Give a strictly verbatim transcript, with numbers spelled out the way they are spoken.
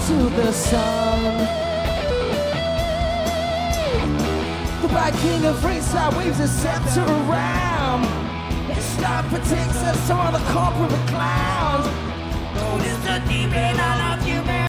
to the sun. The Black King of freestyle waves a scepter around. His star protects us from all the corporate clowns. Gold is the demon, I love you, man.